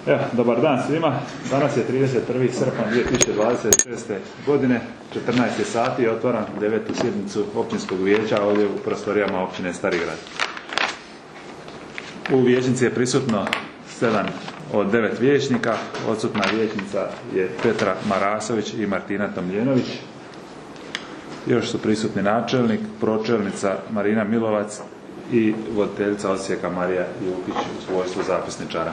Evo, dobar dan svima. Danas je 31. srpanj 2026. godine, 14 sati i otvaram 9. sjednicu općinskog vijeća ovdje u prostorijama općine Starigrad. U vijećnici je prisutno 7 od 9 vijećnika, odsutna vijećnica je Petra Marasović i Martina Tomljenović. Još su prisutni načelnik, pročelnica Marina Milovac i voditeljica odsjeka Marija Jukić u svojstvu zapisničara.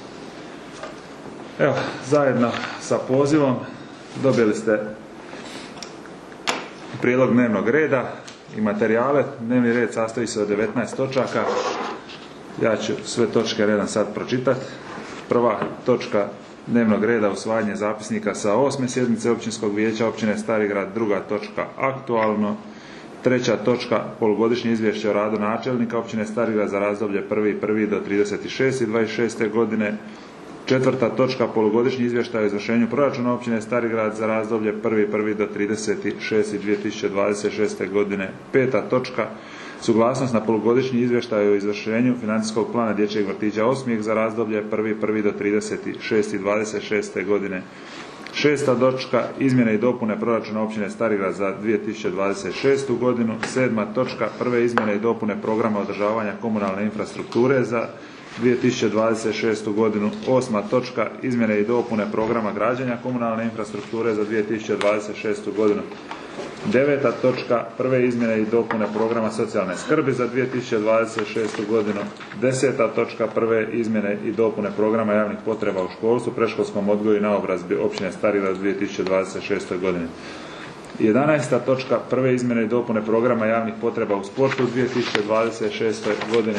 Evo, zajedno sa pozivom dobili ste prijedlog dnevnog reda i materijale. Dnevni red sastoji se od 19 točaka. Ja ću sve točke redom sad pročitati. Prva točka dnevnog reda usvajanje zapisnika sa 8. sjednice općinskog vijeća općine Starigrad. Druga točka aktualno. Treća točka polugodišnje izvješće o radu načelnika općine Starigrad za razdoblje 1.1. do 36.26. godine. Četvrta točka polugodišnji izvještaj o izvršenju proračuna općine Starigrad za razdoblje 1.1. do 36.2026. godine. Peta točka suglasnost na polugodišnji izvještaj o izvršenju financijskog plana dječjeg vrtića Osmijeh za razdoblje 1.1. do 36.26. godine. Šesta točka izmjene i dopune proračuna općine Starigrad za 2026. godinu. Sedma točka prve izmjene i dopune programa održavanja komunalne infrastrukture za 2026. godinu. Osma točka izmjene i dopune programa građenja komunalne infrastrukture za 2026. godinu. Deveta točka prve izmjene i dopune programa socijalne skrbi za 2026. godinu. Deseta točka prve izmjene i dopune programa javnih potreba u školstvu, predškolskom odgoju i naobrazbi općine Starigrad u 2026. godini. 11. točka prve izmjene i dopune programa javnih potreba u sportu u 2026. godine.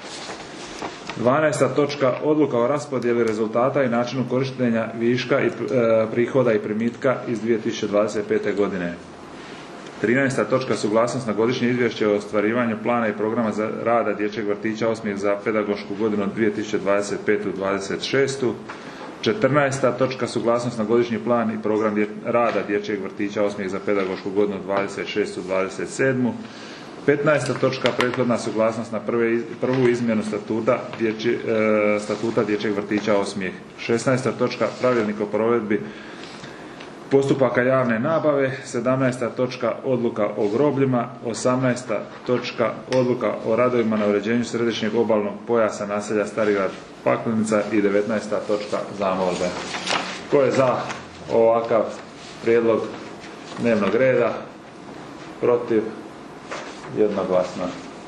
12. točka odluka o raspodjeli rezultata i načinu korištenja viška i prihoda i primitka iz 2025. godine. 13. točka suglasnost na godišnje izvješće o ostvarivanju plana i programa za rada dječjeg vrtića Osmijeh za pedagošku godinu 2025-26. 14. točka suglasnost na godišnji plan i program rada dječjeg vrtića Osmijeh za pedagošku godinu 26-27. 15. točka prethodna suglasnost na prvu izmjenu statuta dječjeg vrtića Osmijeh. 16. točka pravilnik o provedbi postupaka javne nabave. 17. točka odluka o grobljima. 18. točka odluka o radovima na uređenju središnjeg obalnog pojasa naselja Starigrad Paklenica i 19. točka zamolbe. Tko je za ovakav prijedlog dnevnog reda? Protiv? Jednoglasno.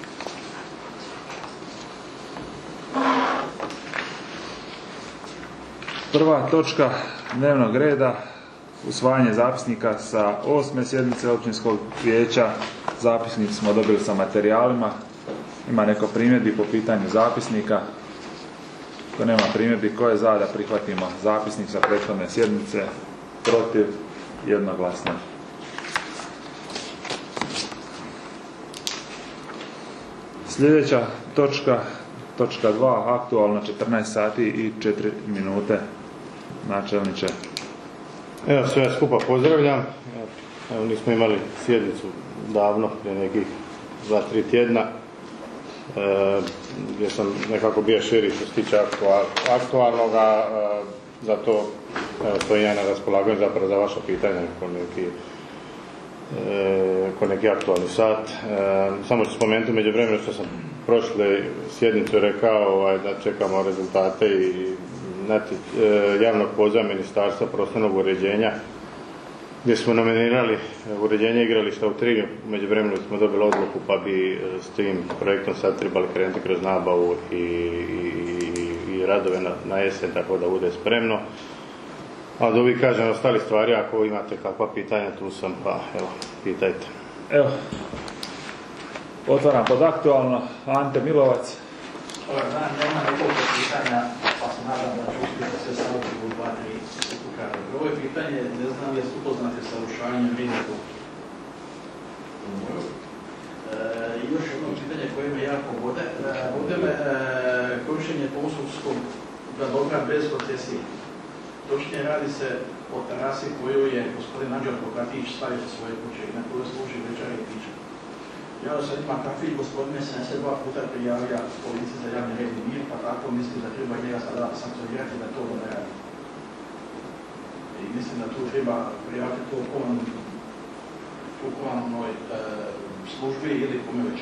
Prva točka dnevnog reda usvajanje zapisnika sa 8. sjednice općinskog vijeća. Zapisnik smo dobili sa materijalima. Ima neko primjedbi po pitanju zapisnika? Ko nema primjedbi, ko je za da prihvatimo zapisnik sa prethodne sjednice? Protiv? Jednoglasno. Sljedeća točka, točka 2, aktualno 14 sati i 4 minute. Načelniče. Evo, sve skupa pozdravljam. Evo, nismo imali sjednicu davno, prije nekih 2-3 tjedna, gdje sam nekako bio širi što se tiče aktualnoga, zato stojim ja na raspolaganju zapravo za vaša pitanja, ko neki aktualni sat. Samo ću spomenuti među vremenu što sam prošle sjednicu rekao da čekamo rezultate i javnog poziva Ministarstva prostornog uređenja gdje smo nominirali uređenje igrališta u Trigli. Među vremenu smo dobili odluku pa bi s tim projektom sad trebali krenuti kroz nabavu i radove na jesen, tako da bude spremno. A da uvijek kažem ostali stvari, ako imate kakva pitanja, tu sam, pa evo, pitajte. Evo, otvaram pod aktualno. Ante Milovac. Dobar dan, nema nekoliko pitanja, pa se nadam da ću uspjeti sve staviti u 2-3 sekunda. Prvo je pitanje, ne znam li ste upoznati sa rušavanjem Rinjaka. I još jedno pitanje koje me jako vode. Vode me korištenje pomorskog dobra bez koncesije. Točnije radi se o terasi koju je gospodin Anđel Bogatić stavio za svoje kuće i na koju služi večer i piće. Ja da sad imam kafić, gospodin me 72 puta prijavio policiji za javni red i mir, pa tako mislim da treba njega sada sankcionirati da to ne radi. I mislim da tu treba prijaviti to u komunalnoj službi ili kome već.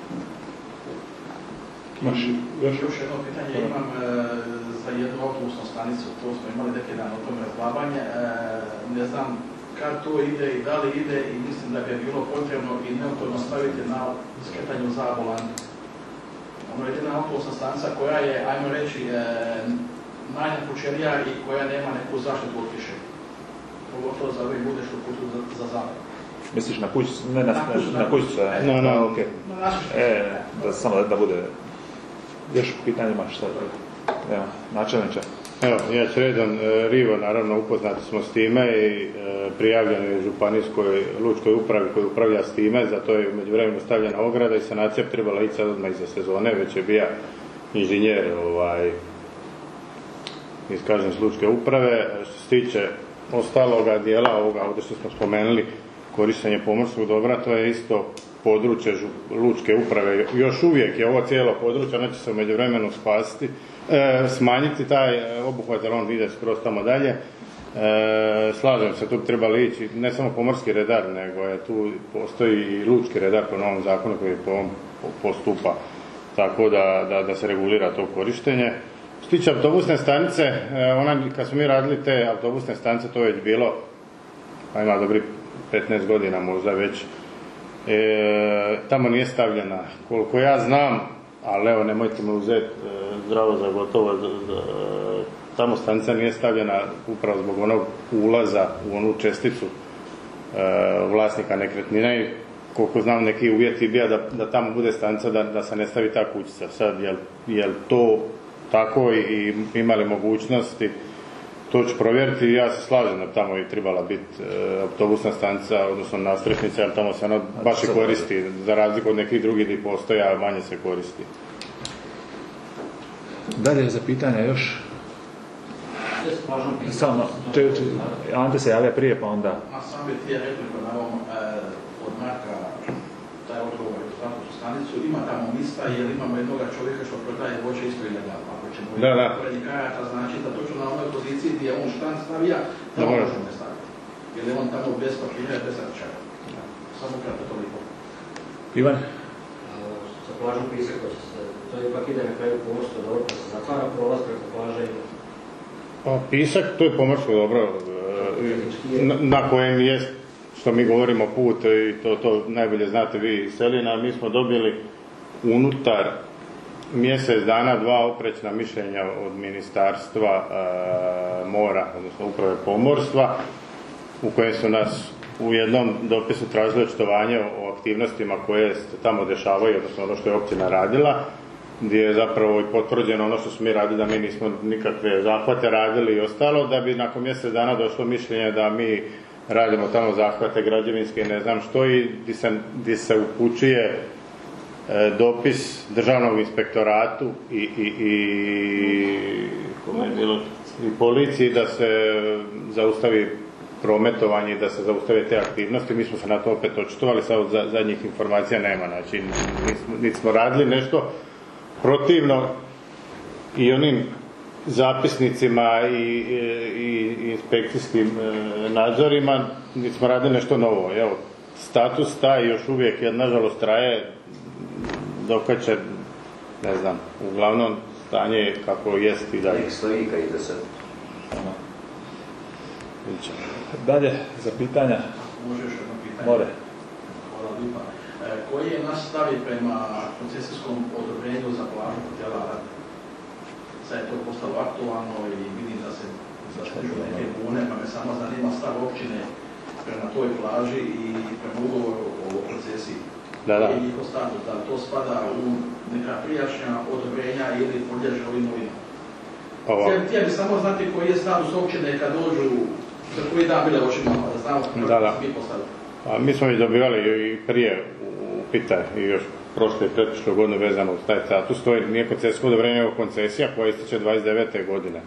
Još jedno pitanje imam za jednu autobusnu stanicu, to smo imali neki dan o tome razglabanje. Ne znam kad to ide i da li ide i mislim da bi je bilo potrebno i neophodno staviti na skretanju za volantu. Ono je jedna autobusna stanica koja je, ajmo reći, najnapučenija i koja nema neku zaštitu od kiše. Pogotovo za ove ljude što putuju za zapad. Misliš na kućicu? Ne, na kućicu. Okay. Samo da bude... Još pitanje imaš šta? Evo, načelniče. Evo, ja ću redom, Rivo, naravno, upoznati smo s time i prijavljeno je županijskoj lučkoj upravi koja upravlja s time, zato je u međuvremenu stavljena ograda i sanacija trebala ići sad odmah iza sezone, već je bio inženjer iz lučke uprave. Što se tiče ostaloga dijela ovoga, ovdje što smo spomenuli, korištenje pomorskog dobra, to je isto područje lučke uprave. Još uvijek je ovo cijelo područje, ono će se u međuvremenu smanjiti taj obuhvat, jer on ide skroz tamo dalje. Slažem se, tu bi trebali ići ne samo pomorski redar, nego je tu postoji i lučki redar po novom zakonu koji po ovom postupa, tako da se regulira to korištenje. Što se tiče autobusne stanice, kad smo mi radili te autobusne stanice, to je već bilo, pa ima dobri 15 godina možda već, tamo nije stavljena, koliko ja znam, ali evo nemojte me uzeti zdravo za gotovo, tamo stanica nije stavljena upravo zbog onog ulaza u onu česticu vlasnika nekretnina i koliko znam neki uvjeti bija da tamo bude stanica da se ne stavi ta kućica. Sad je to tako i imali mogućnosti, to ću provjeriti i ja se slažem da tamo je trebala biti autobusna stanica, odnosno nastrešnica, jer tamo se ona baš i koristi, za razliku od nekih drugih gdje postoje, a manje se koristi. Dalje za pitanja još? Samo, Ante se javlja prije, pa onda... A sam bi ti repliku na ovom od Marka, taj odgovor u autobusnu stanicu, ima tamo mista, jer imamo jednog čovjeka što prodaje voće isto ilegalno. Ako ćemo porednji krajata, znači da točno na onoj poziciji gdje on štan stavija, da možemo staviti. Jer je on tamo bez papira i bez natječaja. Samo kratko toliko. Ivan? Sa plažom Pisak, to ipak ide na kraju pomorsko dobro, pa se zatvara prolaz preko plaže. Pisak, to je pomorsko dobro, na kojem je, što mi govorimo, put i to najbolje znate vi iz Selina. Mi smo dobili unutar mjesec dana 2 oprečna mišljenja od Ministarstva mora, odnosno uprave pomorstva, u kojem su nas u jednom dopisu tražili očitovanje o aktivnostima koje se tamo dešavaju, odnosno ono što je općina radila, gdje je zapravo i potvrđeno ono što smo mi radili, da mi nismo nikakve zahvate radili i ostalo, da bi nakon mjesec dana došlo mišljenje da mi radimo tamo zahvate građevinske i ne znam što, i gdje se upućuje dopis Državnom inspektoratu i policiji da se zaustavi prometovanje i da se zaustave te aktivnosti. Mi smo se na to opet očitovali, sad od zadnjih informacija nema, znači niti smo radili nešto protivno i onim zapisnicima i inspekcijskim nadzorima, niti smo radili nešto novo. Evo, status taj još uvijek, jer nažalost traje dok će, ne znam, uglavnom stanje je kako jest i dalje. Nek stoji kad ide se. Dalje, za pitanja? Može još jedno pitanje? More. Hvala lijepa. Koji je naš stav prema koncesijskom odobrenju za plažu hotela Rad? Sad je to postalo aktualno i vidim da se zaštižu neke bune, pa me samo zanima stav općine prema toj plaži i prema ugovoru o koncesiji. Da. I njihov status, da to spada u neka prijašnja odobrenja ili podlježe ovim novinama. Htio bi samo znati koji je status općine kad dođu, za koji dan bile očima, da znamo kako se mi postaviti. Mi smo već dobivali i prije upita i još prošle i pretprošle godine vezano uz taj status. To nije koncesijsko odobrenje, nego koncesija koja ističe 29. godine.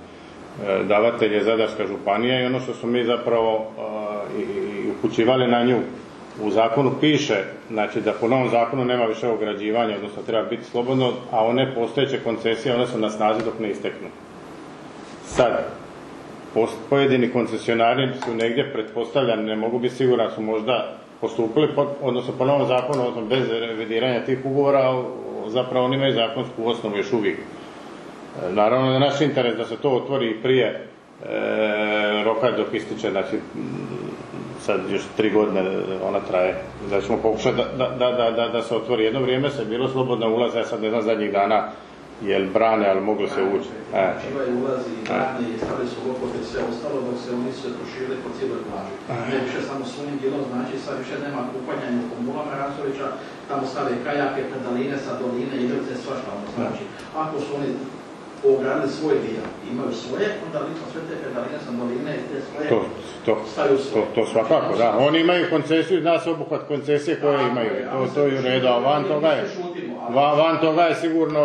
Davatelj je Zadarska županija i ono što smo mi zapravo i upućivali na nju u zakonu piše, znači da po novom zakonu nema više ograđivanja, odnosno treba biti slobodno, a one postojeće koncesije, one su na snazi dok ne isteknu. Sad, pojedini koncesionari su negdje pretpostavljani, ne mogu biti siguran, su možda postupili, odnosno po novom zakonu, odnosno bez revidiranja tih ugovora, zapravo oni imaju zakonsku osnovu još uvijek. Naravno da je naš interes da se to otvori i prije roka dok ističe, znači sad još 3 godine ona traje, da ćemo pokušati da se otvori. Jedno vrijeme se bilo slobodno ulaze, ja sad ne znam zadnjih dana jel brane, ali mogli se ući. Čivaju ulazi i brane i stavili su lokote sve ostalo dok se oni su se proširili po cijeloj plaži. Ne više samo svojim dijelom, znači sad više nema kupanja ni u Komulama Rasovića, tamo stave kajake, pedaline sa doline, igrce, svašta ono znači. Ako su oni ogradili svoj dio, imaju svoje, onda lično sve te pedaline sa doline i te svoje stavaju svoje. To svakako, da. Oni imaju koncesiju, zna se obuhvat koncesije koje imaju. To je u redu, a van toga je sigurno.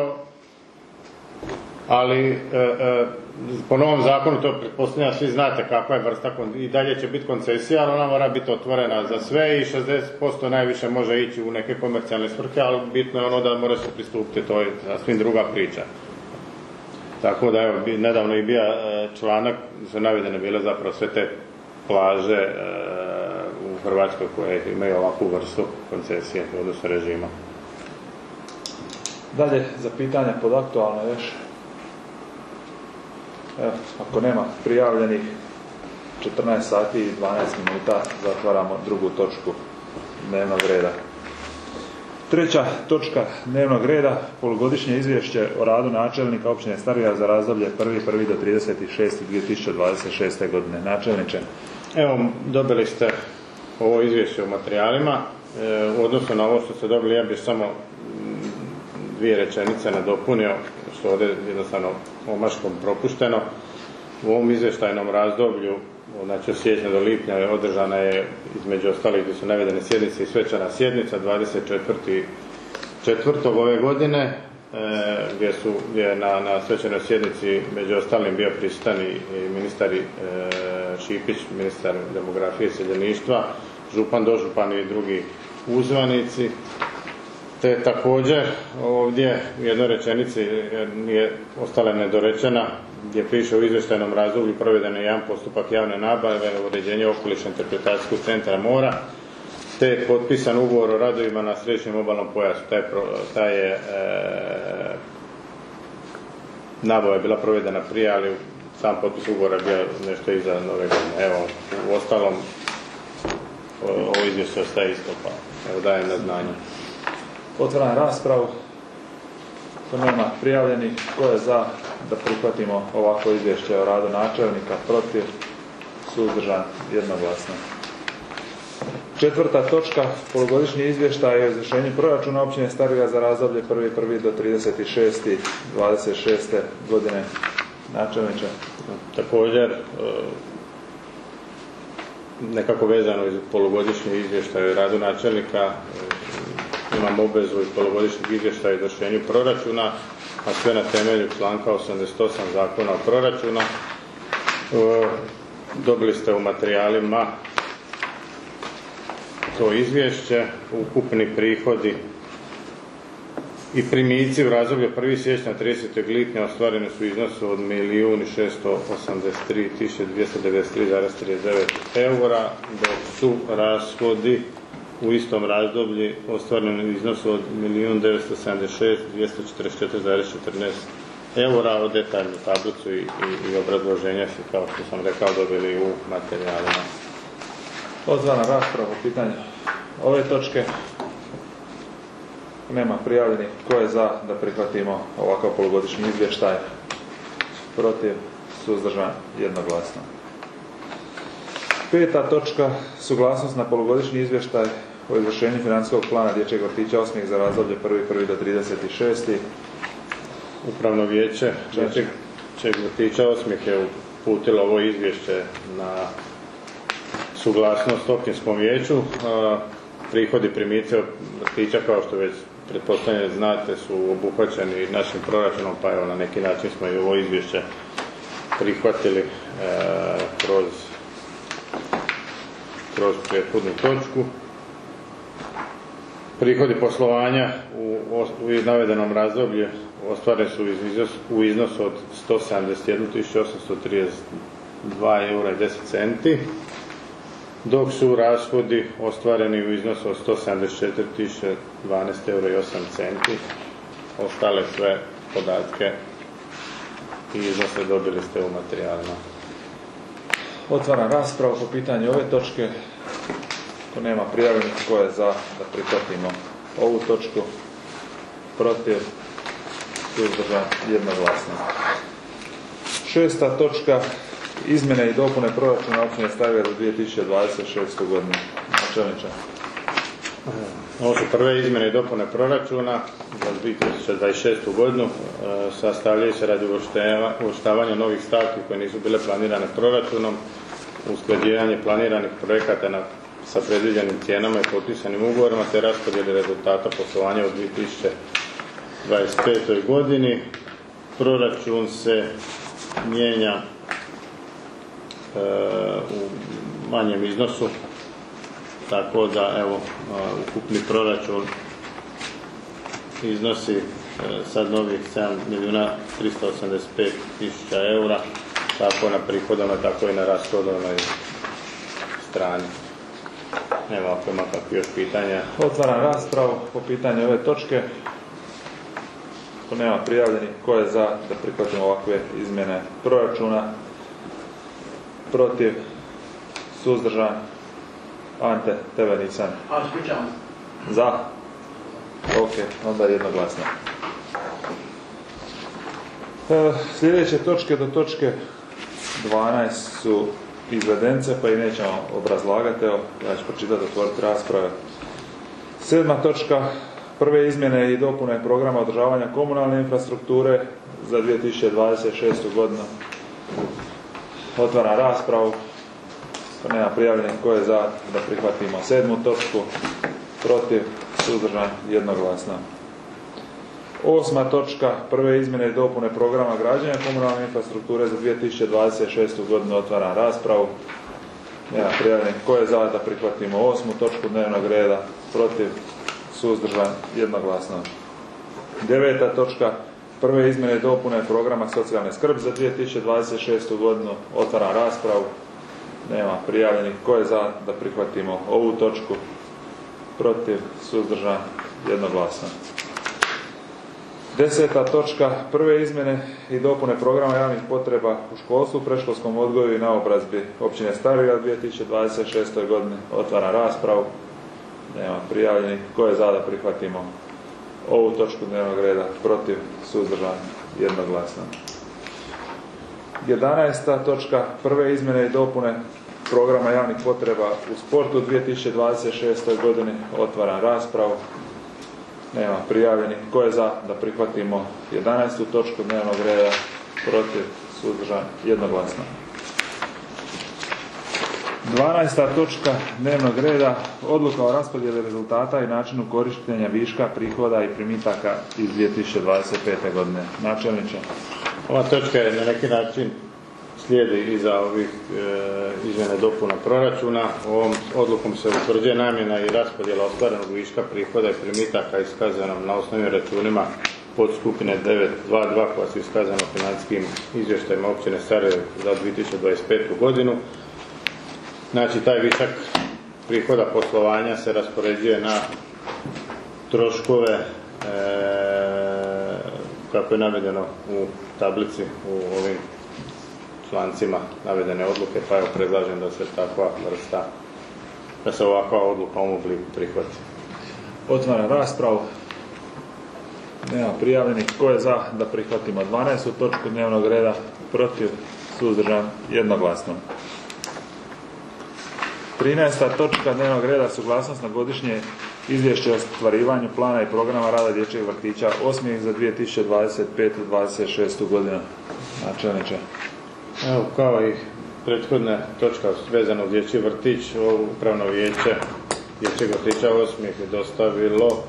Ali po novom zakonu to pretpostavljam, svi znate kakva je vrsta, i dalje će biti koncesija, ali ona mora biti otvorena za sve i 60% najviše može ići u neke komercijalne svrhe, ali bitno je ono da mora se pristupiti, to je sasvim druga priča. Tako da evo, nedavno je bio članak, su navedene bile zapravo sve te plaže u Hrvatskoj koje imaju ovakvu vrstu koncesije, odnosno režima. Dalje, za pitanja pod aktualno još. Evo, ako nema prijavljenih, 14 sati i 12 minuta zatvaramo drugu točku dnevnog reda. Treća točka dnevnog reda, polugodišnje izvješće o radu načelnika općine Stari Grad za razdoblje 1.1. do 30.6.2026. godine. Načelniče. Evo, dobili ste ovo izvješće o materijalima. U odnosu na ovo što ste dobili, ja bih samo 2 rečenice nadopunio, što ovdje jednostavno omaškom propušteno. U ovom izvještajnom razdoblju, znači od siječnja do lipnja, održana je između ostalih gdje su navedene sjednice i svečana sjednica 24.4. ove godine, gdje je na svečanoj sjednici među ostalim bio prisutan i ministar Šipić, ministar demografije i seljeništva, župan, dožupan i drugi uzvanici. Te također ovdje u jednoj rečenici je ostala nedorečena, gdje piše u izvještajnom razdoblju proveden je jedan postupak javne nabave, uređenje okoliša interpretacijskog centra mora, te je potpisan ugovor o radovima na središnjem obalnom pojasu. Ta je nabava je bila provedena prije, ali sam potpis ugovora je bio nešto iza nove godine. Evo, u ostalom ovo izvješće ostaje isto, pa evo dajem na znanje. Otvaram raspravu. Ko nema prijavljenih, ko je za da prihvatimo ovako izvješće o radu načelnika, protiv, suzdržan, jednoglasno. Četvrta točka, polugodišnji izvještaj o izvršenju proračuna općine Stari Grad za razdoblje 1.1. do 30.6.26. godine. Načelniče. Također, nekako vezano iz polugodišnji izvještaj o radu načelnika, imam obvezu i polugodišnjeg izvještaja o izvršenju proračuna, a sve na temelju članka 88 zakona o proračuna. Dobili ste u materijalima to izvješće, ukupni prihodi i primici u razdoblju 1. siječnja 30. lipnja ostvareni su u iznosu od 1.683.293,39 eura, dok su rashodi u istom razdoblju ostvareni u iznosu od 1.976.244,14 eura. O detaljnu tablicu i obrazloženja se, kao što sam rekao, dobili u materijalima. Otvaram raspravu o pitanju ove točke. Nema prijavljenih. Ko je za da prihvatimo ovakav polugodišnji izvještaj? Protiv, suzdržan, jednoglasno. Peta točka, suglasnost na polugodišnji izvještaj o izvršenju financijskog plana dječjeg vrtića Osmijeh za razdoblje 1.1. do 30.6. Upravno vijeće dječjeg vrtića Osmijeh je uputilo ovo izvješće na suglasnost općinskom vijeću. Prihodi primice od vrtića, kao što već pretpostavljeno znate, su obuhvaćeni našim proračunom, pa evo na neki način smo i ovo izvješće prihvatili kroz prethodnu točku. Prihodi poslovanja u navedenom razdoblju ostvareni su u iznosu od 171.832 eura i 10 centi, dok su rashodi ostvareni u iznosu od 174.012 eura i 8 centi. Ostale sve podatke i iznose dobili ste u materijalima. Otvaram raspravu po pitanju ove točke. Ako nema prijavljenih, tko je za da prihvatimo ovu točku? Protiv? Suzdržan? Jednoglasno. 6. točka. Izmjene i dopune proračuna općine Starigrad za 2026. godinu. Načelniče. Ovo su prve izmjene i dopune proračuna za 2026. godinu. Sastavljaju se radi uvrštavanja novih stavki koje nisu bile planirane proračunom, usklađivanje planiranih projekata sa predviđenim cijenama i potpisanim ugovorima te raspodjeli rezultata poslovanja u 2025. godini. Proračun se mijenja u manjem iznosu, tako da evo ukupni proračun iznosi sad novih 7.385.000 eura, tako na prihodovnoj, tako i na rashodovnoj strani. Evo, ako ima kakvi još pitanja. Otvaram raspravu po pitanju ove točke. Ako nema prijavljenih, ko je za da prihvatimo ovakve izmjene proračuna? Protiv? Suzdržan? Ante, tebe nisam. Ispričavam. Za? Ok, onda jednoglasno. Sljedeće točke do točke 12 su izvedence, pa i nećemo obrazlagati. Evo, ja ću pročitati, otvoriti rasprave. 7. točka. Prve izmjene i dopune programa održavanja komunalne infrastrukture za 2026. godinu. Otvaram raspravu. Pa nema prijavljenih, ko je za da prihvatimo 7. točku? Protiv? Suzdržan? Jednoglasno. 8. točka. Prve izmjene i dopune programa građenja komunalne infrastrukture za 2026. godinu. Otvaram raspravu. Nema prijavljenih, ko je za da prihvatimo 8. točku dnevnog reda? Protiv? Suzdržan? Jednoglasno. 9. točka. Prve izmjene i dopune programa socijalne skrbi za 2026. godinu. Otvaram raspravu. Nema prijavljenih. Ko je za da prihvatimo ovu točku? Protiv? Suzdržan? Jednoglasno. 10. točka. Prve izmjene i dopune programa javnih potreba u školstvu, predškolskom odgoju i naobrazbi općine Starigrad 2026. godine. Otvaram raspravu. Nema prijavljenih. Ko je za da prihvatimo ovu točku dnevnog reda? Protiv? Suzdržan? Jednoglasno. 11. točka. Prve izmjene i dopune programa javnih potreba u sportu 2026. godini. Otvaram raspravu. Nema prijavljenih. Ko je za da prihvatimo 11. točku dnevnog reda? Protiv? Suzdržan? Jednoglasno. 12. točka dnevnog reda. Odluka o raspodjeli rezultata i načinu korištenja viška prihoda i primitaka iz 2025. godine. Načelniče. Ova točka je na neki način slijedi iza ovih izmjena dopuna proračuna. Ovom odlukom se utvrđuje namjena i raspodjela ostvarenog viška prihoda i primitaka iskazanom na osnovnim računima pod skupine 922 koja su iskazana u financijskim izvještajima općine Starigrad za 2025. godinu. Znači, taj višak prihoda poslovanja se raspoređuje na troškove kako je navedeno u tablici u ovim člancima navedene odluke, pa evo predlažem da se takva vrsta, da se ovakva odluka u ovom obliku prihvati. Otvaram raspravu. Nema prijavljenih. Ko je za da prihvatimo 12. točku dnevnog reda? Protiv? Suzdržan? Jednoglasno. 13. točka dnevnog reda. Suglasnost na godišnje izvješće o ostvarivanju plana i programa rada dječjeg vrtića Osmijeh za 2025-2026. godinu. Načelniče. Evo, kao i prethodna točka vezana uz dječji vrtić, ovo upravno vijeće dječjeg vrtića Osmijeh je dostavilo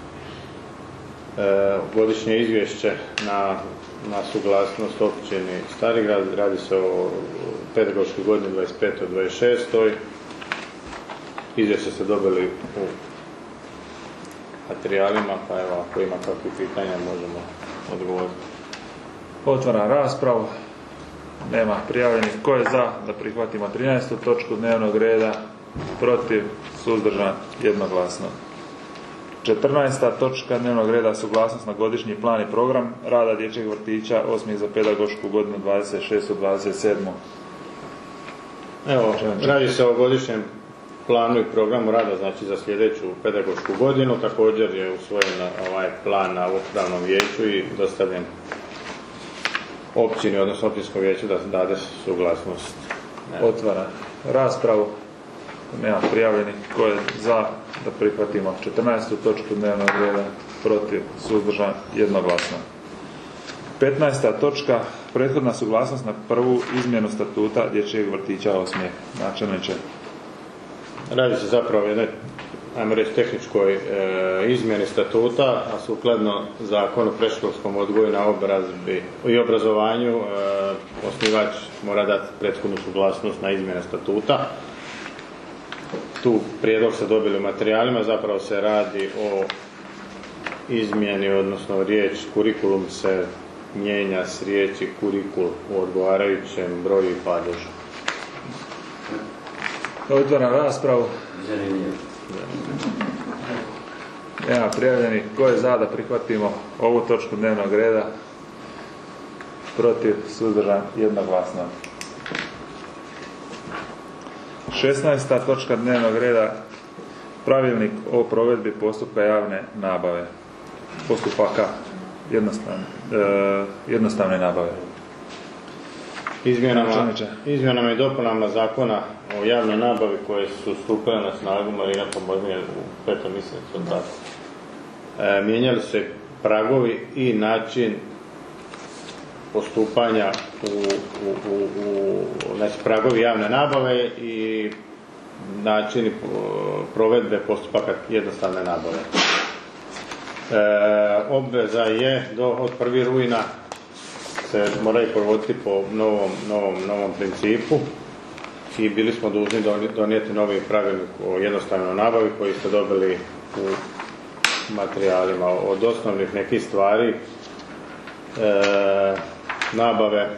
godišnje izvješće na suglasnost općini Starigrad. Radi se o pedagoškoj godini 25-26. Izvješće ste dobili u materijalima, pa evo, ako ima kakvih pitanja možemo odgovoriti. Otvaram raspravu. Nema prijavljenih. Tko je za da prihvatimo 13. točku dnevnog reda? Protiv? Suzdržan? Jednoglasno. 14. točka dnevnog reda, suglasnost na godišnji plan i program rada dječjeg vrtića 8. za pedagošku godinu 26-27. Evo, radi se o godišnjem planu i programu rada, znači za sljedeću pedagošku godinu. Također je usvojen ovaj plan na upravnom vijeću i dostavljen općini, odnosno općinskom vijeću da dade suglasnost. Otvara raspravu. Nema prijavljenih. Tko je za da prihvatimo 14. točku dnevnog reda? Protiv? Suzdržan? Jednoglasno. 15. točka, prethodna suglasnost na prvu izmjenu statuta dječjeg vrtića Osmijeh. Načelniče. Radi se zapravo o jednoj, ajmo reći, tehničkoj izmjeni statuta, a sukladno zakonu o predškolskom odgoju na obrazbi i obrazovanju osnivač mora dati prethodnu suglasnost na izmjene statuta. Tu prijedlog ste dobili u materijalima, zapravo se radi o izmjeni, odnosno riječ kurikulum se mijenja s riječi kurikul u odgovarajućem broju i padežu. Otvaram raspravu. Nema prijavljenih. Tko je za da prihvatimo ovu točku dnevnog reda? Protiv? Suzdržan? Jednoglasno. 16. točka dnevnog reda, pravilnik o provedbi postupka javne nabave. Postupaka jednostavne nabave. Izmjenama i dopunama zakona o javnoj nabavi koje su stupile na snagu, Marina pomožnije u 5. mjesecu, mijenjali se pragovi i način postupanja znači pragovi javne nabave i načini provedbe postupaka jednostavne nabave. Obveza je od 1. rujna se moraju provoditi po novom principu i bili smo dužni donijeti novi pravilnik o jednostavnoj nabavi koji ste dobili u materijalima. Od osnovnih nekih stvari nabave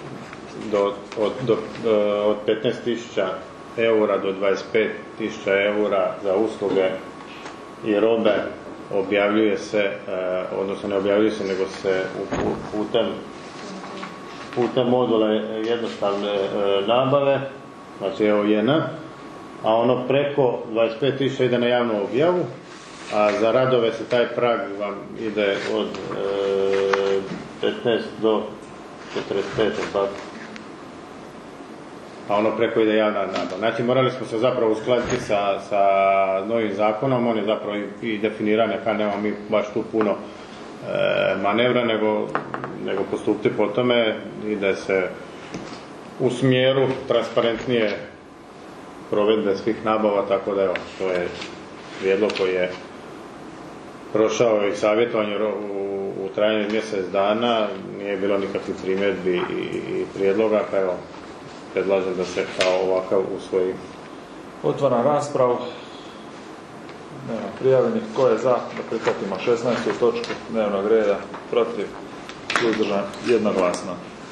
od 15.000 eura do 25.000 eura za usluge i robe objavljuje se, odnosno ne objavljuje se, nego se putem modula jednostavne nabave, znači EOJN, a ono preko 25.000 ide na javnu objavu, a za radove se taj prag vam ide od 15 do 45, tako. A ono preko ide javna nabava. Znači morali smo se zapravo uskladiti sa novim zakonom, on je zapravo i definiran, kad nemamo mi baš tu puno manevra, nego postupiti po tome, ide se u smjeru transparentnije provedbe svih nabava, tako da evo, to je prijedlog koji je prošao i savjetovanje u trajanju mjesec dana, nije bilo nikakvih primjedbi i prijedloga, pa evo, predlažem da se kao ovakav usvoji. Otvaram raspravu. Nema prijavljenih. Tko je za da prihvatimo 16. točku dnevnog reda? Protiv? Suzdržan? Jednoglasno.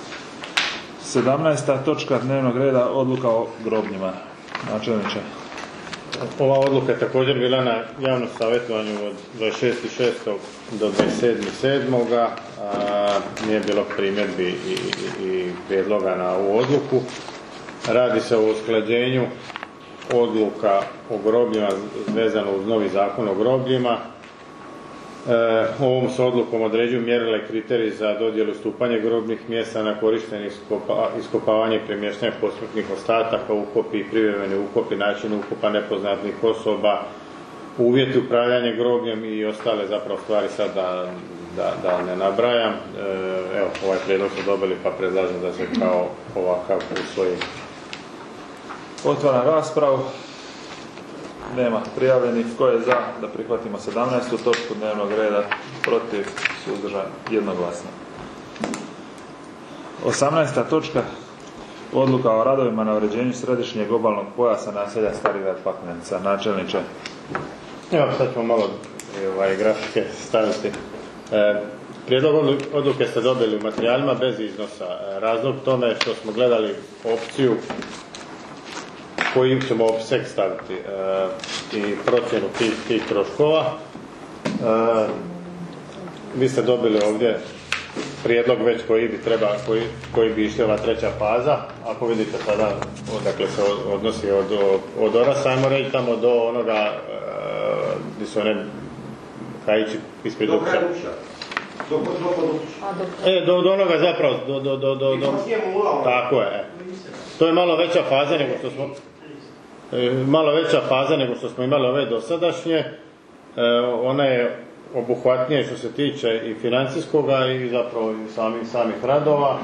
17. točka dnevnog reda, odluka o grobljima. Načelniče. Ova odluka je također bila na javnom savjetovanju od 26.6. do 27.7. Nije bilo primjedbi i prijedloga na ovu odluku. Radi se o usklađenju odluka o grobljima vezano uz novi zakon o grobljima. Ovom se odlukom određuju mjerila i kriteriji za dodjelu stupanje grobnih mjesta na korištenje iskopavanje i premještanje posmrtnih ostataka, ukopi i privremeni ukopi, način ukopa nepoznatih osoba, uvjeti upravljanja grobljem i ostale zapravo stvari sad da ne nabrajam. Evo, ovaj prijedlog su dobili pa predlažem da se kao ovakav usvoji. Otvaram raspravu. Nema prijavljenih. Tko je za da prihvatimo 17. točku dnevnog reda? Protiv? Suzdržan? Jednoglasno. 18. točka. Odluka o radovima na uređenju središnjeg obalnog pojasa naselja Stari grad Paklenica. Načelniče. Evo, sad ćemo malo grafike staviti. Prijedlog odluke ste dobili u materijalima bez iznosa. Razlog tome što smo gledali opciju koji ćemo opseg staviti i procjenu tih troškova. Vi ste dobili ovdje prijedlog već koji bi išli ova treća faza. Ako vidite sada odakle se odnosi od Orasa, ajmo reći tamo do onoga gdje su one kajići ispred Dukća. Do onoga zapravo, tako je. To je malo veća faza nego što smo imali ove dosadašnje. Ona je obuhvatnije što se tiče i financijskoga i zapravo i samih radova.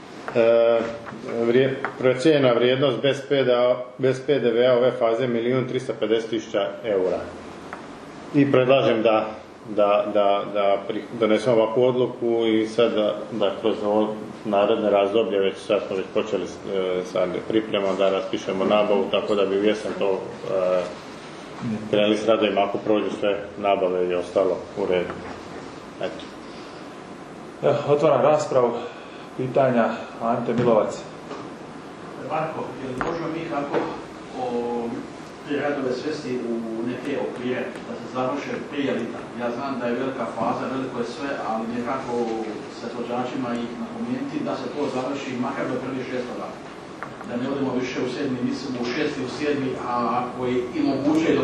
Procijenjena vrijednost bez PDV-a ove faze 1.350.000 eura. I predlažem da donesemo ovakvu odluku i sad da kroz ovo naredne razdoblje, već sad smo već počeli sa pripremom da raspišemo nabavu, tako da bi u jesen to krenuli s radovima ako prođu sve nabave i ostalo u redu. Eto. Evo, otvaram raspravu. Pitanja, Ante Milovac. Marko, je li možemo mi kako te radove svesti u neke okvire, da se završe prije lita? Ja znam da je velika faza, veliko je sve, ali nekako sa izvođačima ih napomenuti da se to završi makar do 1.6. Da ne odemo više u 7. mislim u 6. u 7. a ako je i moguće i do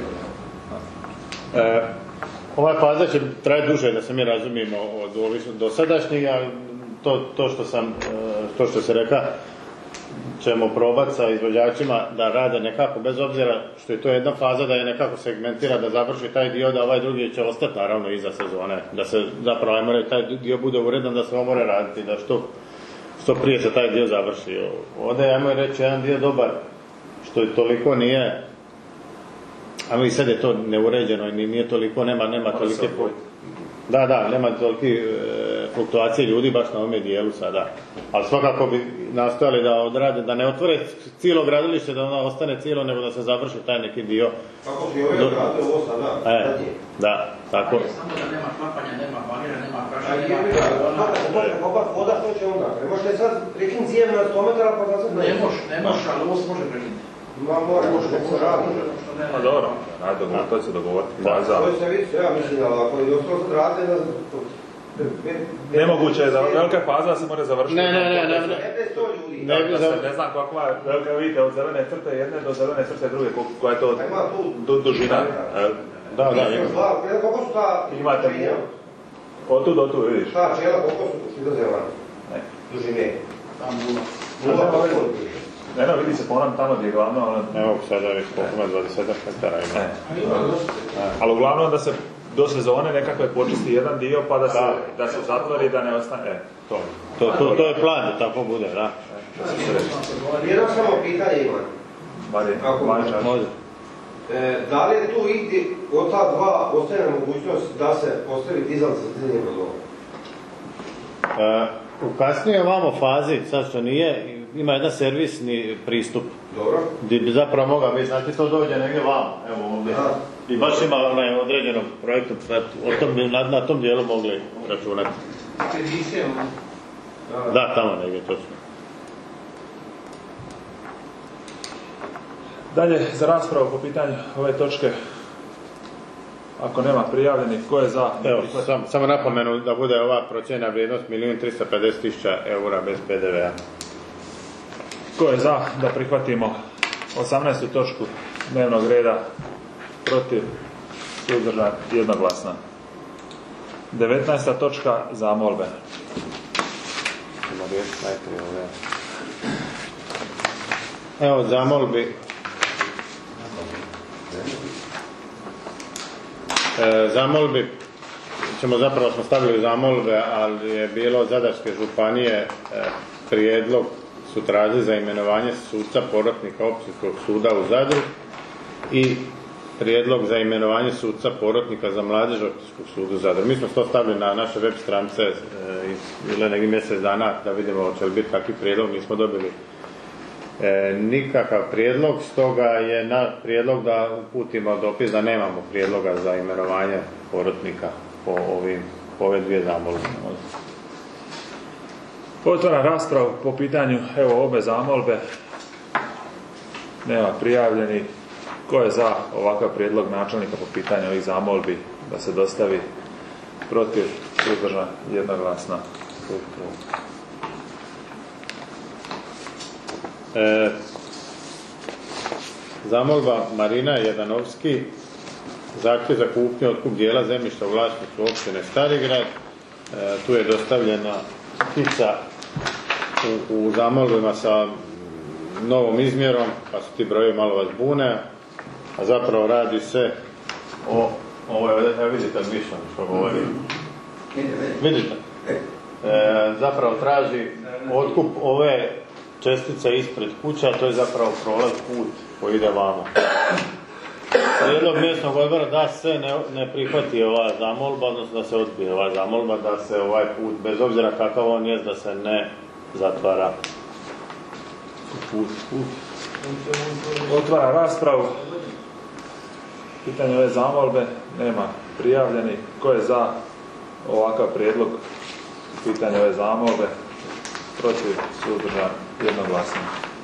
1.5. Ova faza će trajati duže, da se mi razumijemo od ovih dosadašnjih, a to što se reka ćemo probati sa izvođačima da rade nekako, bez obzira što je to jedna faza, da je nekako segmentira, da završi taj dio, da ovaj drugi će ostati naravno iza sezone, da se zapravo ajmo reći, taj dio bude uredan, da se ovo mora raditi, da što prije se taj dio završi. Ovdje ajmo reći jedan dio dobar, što je toliko nije, ajmo i sad je to neuređeno i nije toliko, nema tolike... Da, nema toliki fluktuacije ljudi baš na ovome dijelu sada. Ali svakako bi nastojali da odrade, da ne otvore cijelo gradilište, da ono ostane cijelo, nego da se završi taj neki dio. Kako si ove grade ovo sada? Da, tako. Samo da nema klapanja, nema bagira, nema prašanja, nema... Kopa voda, što će onda? Ne možete sad prekinuti cijev na 100 metara pa da se... Ne može, ali ovo se može prekinuti. Može, neko radi. Pa dobro, to će dogovoriti. To se vidi, ja mislim da ako je dostalo sad rade, nemoguće je da velika faza se mora završiti. Ne. Ne znam kakva je velika, vidite, od zelene crte jedne do zelene crte druge, koja je to dužina. Da, koliko su ta... Imate od tu do tu, vidiš. Ta čela, koliko su do zelene? Dužine. Tam Ne, vidi se ponam tamo gdje je glavno... Evo sada već koliko 20 hektara ima. Ali uglavnom da se do sezone nekako počisti jedan dio pa da se zatvori da ne ostane. To je plan da tako bude, da. Jedno samo pitanje imam. Može. Da li je tu igdje od ta dva ostaje mogućnost da se postavi dizal sa dizalnim brodom? U kasnije ovamo fazi, sad što nije, ima jedan servisni pristup. Dobro. Gdje bi zapravo mogao biti, znači to dođe negdje vamo, evo ovdje. I baš ima onaj određenom projektu, na tom dijelu mogli računati. Da, tamo negdje, točno. Dalje, za raspravu po pitanju ove točke, ako nema prijavljenih, ko je za? Evo, samo napomenu da bude ova procjena vrijednost 1.350.000 eura bez PDV-a. Ko je za da prihvatimo 18. točku dnevnog reda, protiv, suzdržan, jednoglasna. 19. točka, zamolbe. Evo, zamolbi. Zamolbi smo stavili zamolbe, ali je bilo od Zadarske županije prijedlog su tražili za imenovanje suca porotnika Općinskog suda u Zadru i prijedlog za imenovanje suca porotnika za mladež Općinskog suda u Zadru. Mi smo to stavili na naše web stranice bilo negdje mjesec dana da vidimo hoće li biti kakvi prijedlog, nismo dobili nikakav prijedlog, stoga je na prijedlog da uputimo dopis da nemamo prijedloga za imenovanje porotnika po ove dvije zamolbe. Otvaram raspravu po pitanju obe zamolbe. Nema prijavljenih. Ko je za ovakav prijedlog načelnika po pitanju ovih zamolbi da se dostavi? Protiv? Suzdržan? Jednoglasno. Zamolba Marina Jadanovski, zahtjev za kupnju otkup dijela zemljišta u vlasništvu općine Starigrad. Tu je dostavljena skica u zamolbama sa novom izmjerom, pa su ti brojevi malo vas bune, a zapravo radi se o vidite mišljeno što govori. Vidite? Zapravo traži otkup ove čestice ispred kuća, to je zapravo prolaz put koji ide vamo. Prijedlog mjesnog odbora da se ne prihvati ova zamolba, odnosno da se odbije ova zamolba, da se ovaj put, bez obzira kakav on je, da se ne zatvara. Otvara raspravu. Pitanje ove zamolbe, nema prijavljenih. Ko je za ovakav prijedlog? Pitanje ove zamolbe, protiv, suzdržan, jednoglasno.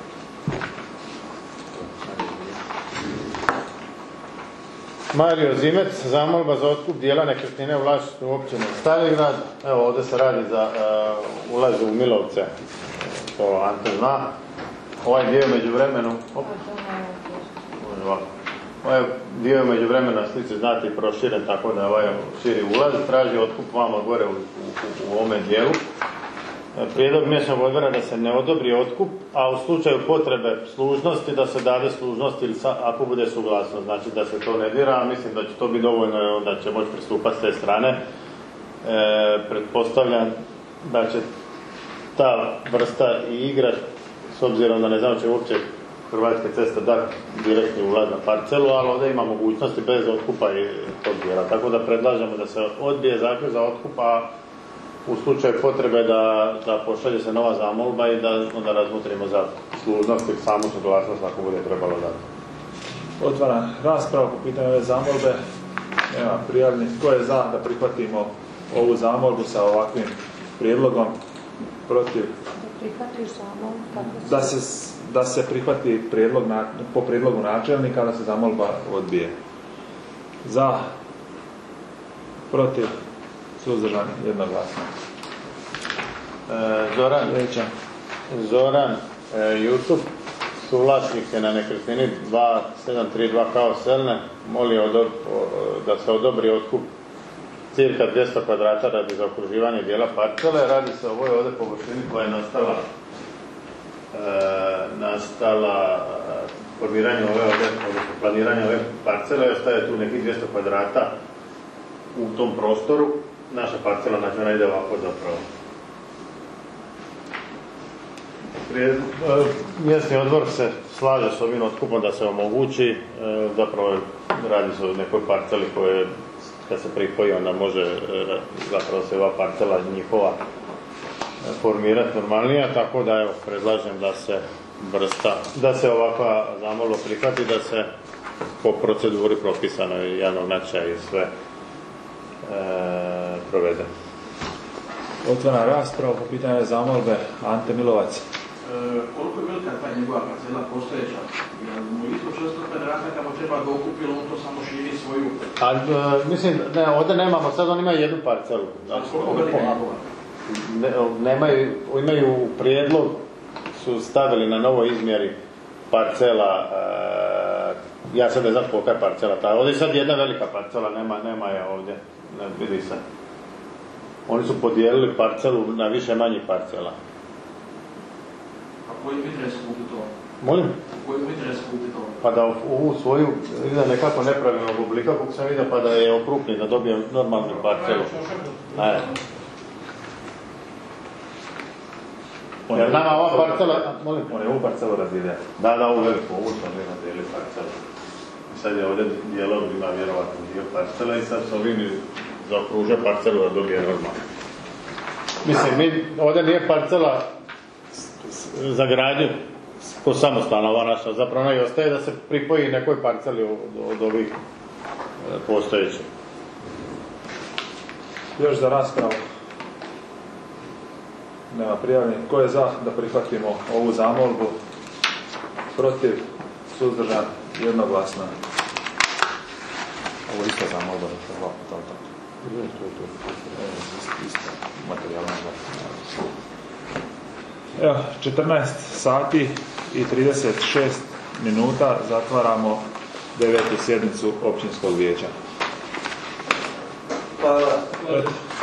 Mario Zimec, zamolba za otkup dijela nekretnine u vlasništvu općine Starigrad. Evo, ovdje se radi za ulaz u Milovce, to Ante zna. Ovaj dio među vremenu na slici znati proširen, tako da je ovaj širi ulaz, traži otkup vamo gore u ovome dijelu. Prijedlog mjesnog odbora da se ne odobri otkup, a u slučaju potrebe služnosti da se dade služnost ili ako bude suglasno, znači da se to ne dira, a mislim da će to biti dovoljno, da će moći pristupati s te strane. Pretpostavljam da će ta vrsta i igra, s obzirom da ne znam će uopće Hrvatske ceste dati direktni ulaz na parcelu, ali ovdje ima mogućnosti bez otkupa i tog dijela. Tako da predlažemo da se odbije zahtjev za otkup, a u slučaju potrebe da pošalje se nova zamolba i da onda razmotrimo za služnost i samu suglasnost ako bude trebalo dati. Otvaram raspravu po pitanju ove zamolbe. Nema prijavljenih. Ko je za da prihvatimo ovu zamolbu sa ovakvim prijedlogom? Protiv? Da se prihvati prijedlog po prijedlogu načelnika, da se zamolba odbije. Za? Protiv? Suzdržan, jednoglasno. Zoran Jusuf, suvlasnik je na nekretnini 2732 kao Selne, molio da se odobri otkup cirka 200 kvadrata radi zaokruživanja dijela parcele. Radi se o ovoj ovdje površini koja je nastala formiranjem planiranje ove parcele, ostaje tu nekih 200 kvadrata u tom prostoru. Naša parcela, znači ona ide ovako zapravo. Mjesni odbor se slaže s ovim otkupom da se omogući, zapravo radi se o nekoj parceli koje kad se pripoji onda može zapravo se ova parcela njihova formirati normalnija, tako da evo predlažem da se ovakva zamolba prihvati, da se po proceduri propisanoj javnog natječaja i sve provede. Otvorena rasprava po pitanju zamolbe. Ante Milovac. Koliko je velika ta njegova parcela postojeća? Mu isto 400 kvadrata kako treba ga okupilo, on to samo širi svoju... Mislim, ne, ovdje nemamo, sad on ima jednu parcelu. Znači, koliko velika je njegova? Imaju prijedlog, su stavili na novoj izmjeri parcela, ja sad ne znam kolika je parcela, ovdje je sad jedna velika parcela, nema je ovdje, ne vidi se. Oni su podijelili parcelu na više manjih parcela. A koji interes kupi to? Molim? Koji interes kupi to? Pa da ovu svoju, ide nekako nepravilnog oblika, kako sam vidio, pa da je okrupni, da dobije normalnu parcelu. Ajde. Jer nama ova parcela, molim? On je ovu parcelu razvidio. Da, ovu veliku, ovu sam nema dijeli parcelu. Sad je ovdje dijelom ima vjerovatno dio parcela i sad s ovim zaokružio parcelu da dobije normalno. Mislim, ovdje nije parcela za gradnju samostalna ova naša, zapravo ona i ostaje da se pripoji nekoj parceli od ovih postojećih. Još za raspravu? Nema prijavljenih. Ko je za da prihvatimo ovu zamolbu? Protiv? Suzdržan? Jednoglasno. Ovo je isto zamolba da se dva puta tako. Isto materijalno. Evo, 14 sati i 36 minuta zatvaramo 9. sjednicu općinskog vijeća. Hvala.